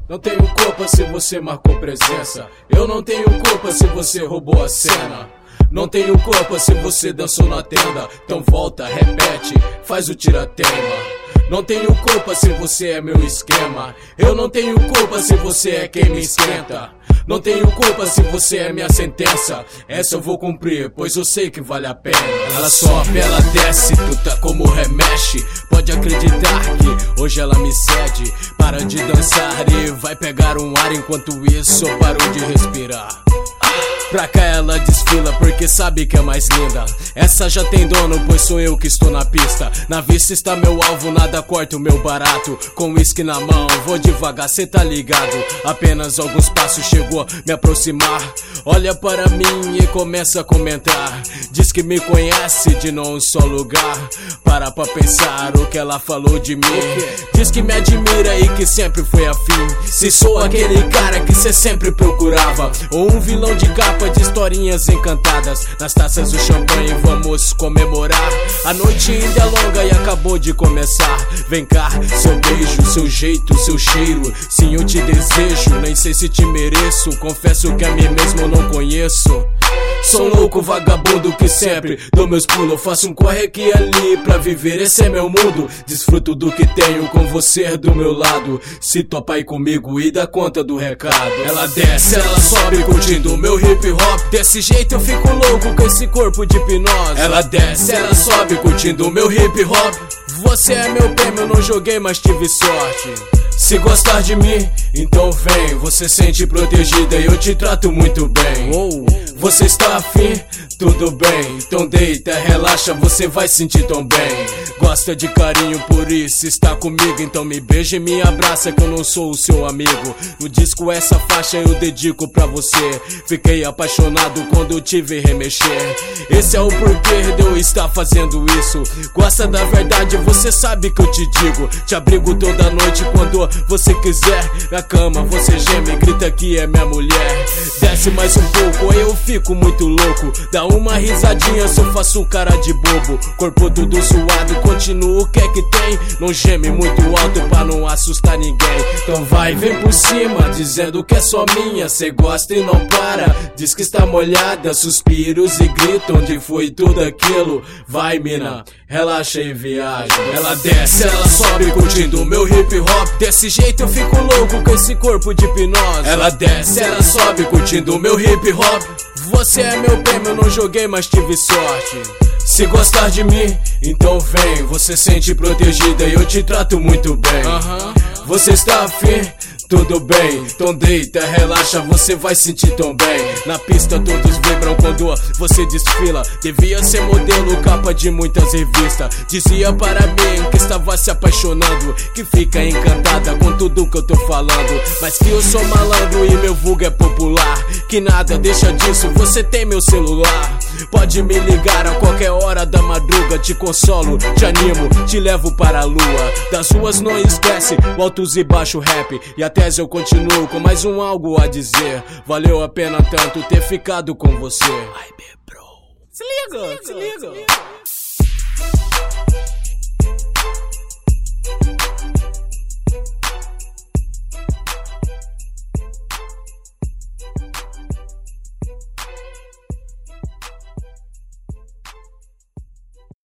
Não tenho culpa se você marcou presença. Eu não tenho culpa se você roubou a cena. Não tenho culpa se você dançou na tenda. Então volta, repete, faz o tira-tema. Não tenho culpa se você é meu esquema. Eu não tenho culpa se você é quem me esquenta. Não tenho culpa se você é minha sentença. Essa eu vou cumprir, pois eu sei que vale a pena. Ela sobe, ela desce, puta como remexe. Pode acreditar que hoje ela me cede. Para de dançar e vai pegar um ar. Enquanto isso eu paro de respirar. Pra cá ela desfila porque sabe que é mais linda. Essa já tem dono, pois sou eu que estou na pista. Na vista está meu alvo, nada corta o meu barato. Com uísque na mão, vou devagar, cê tá ligado. Apenas alguns passos chegou me aproximar. Olha para mim e começa a comentar. Diz que me conhece de não um só lugar. Para pra pensar o que ela falou de mim. Diz que me admira e que sempre foi afim. Se sou aquele cara que cê sempre procurava, ou um vilão de capa de historinhas encantadas. Nas taças do champanhe vamos comemorar. A noite ainda é longa e acabou de começar. Vem cá, seu beijo, seu jeito, seu cheiro. Sim, eu te desejo, nem sei se te mereço. Confesso que a mim mesmo eu não conheço. Sou um louco vagabundo que sempre dou meus pulos. Faço um corre aqui e ali pra viver, esse é meu mundo. Desfruto do que tenho com você do meu lado. Se topa aí comigo e dá conta do recado. Ela desce, ela sobe curtindo o meu hip hop. Desse jeito eu fico louco com esse corpo de hipnose. Ela desce, ela sobe curtindo o meu hip hop. Você é meu prêmio, eu não joguei mas tive sorte. Se gostar de mim, então vem. Você sente protegida e eu te trato muito bem. Você está afim? Tudo bem, então deita, relaxa, você vai sentir tão bem. Gosta de carinho, por isso está comigo. Então me beija e me abraça que eu não sou o seu amigo. No disco essa faixa eu dedico pra você. Fiquei apaixonado quando te vi remexer. Esse é o porquê de eu estar fazendo isso. Gosta da verdade, você sabe que eu te digo. Te abrigo toda noite quando você quiser. Na cama você geme, grita que é minha mulher. Desce mais um pouco, aí eu fico muito louco. Dá uma risadinha, só faço cara de bobo. Corpo tudo suado, continuo, o que é que tem? Não geme muito alto pra não assustar ninguém. Então vai, vem por cima, dizendo que é só minha. Cê gosta e não para, diz que está molhada. Suspiros e grita, onde foi tudo aquilo? Vai mina, relaxa e viaja. Ela desce, ela sobe curtindo o meu hip hop. Desse jeito eu fico louco com esse corpo de hipnose. Ela desce, ela sobe curtindo o meu hip hop. Você é meu prêmio, eu não joguei mas tive sorte. Se gostar de mim, então vem. Você sente protegida e eu te trato muito bem. Você está afim? Tudo bem, então deita, relaxa, você vai sentir tão bem. Na pista todos vibram quando você desfila. Devia ser modelo, capa de muitas revistas. Dizia para mim que estava se apaixonando, que fica encantada com tudo que eu tô falando. Mas que eu sou malandro e meu vulgo é popular. Que nada deixa disso, você tem meu celular. Pode me ligar a qualquer hora da madruga. Te consolo, te animo, te levo para a lua. Das ruas não esquece, o altos e baixo rap. E até eu continuo com mais um algo a dizer. Valeu a pena tanto ter ficado com você. Ai, bro. Se liga.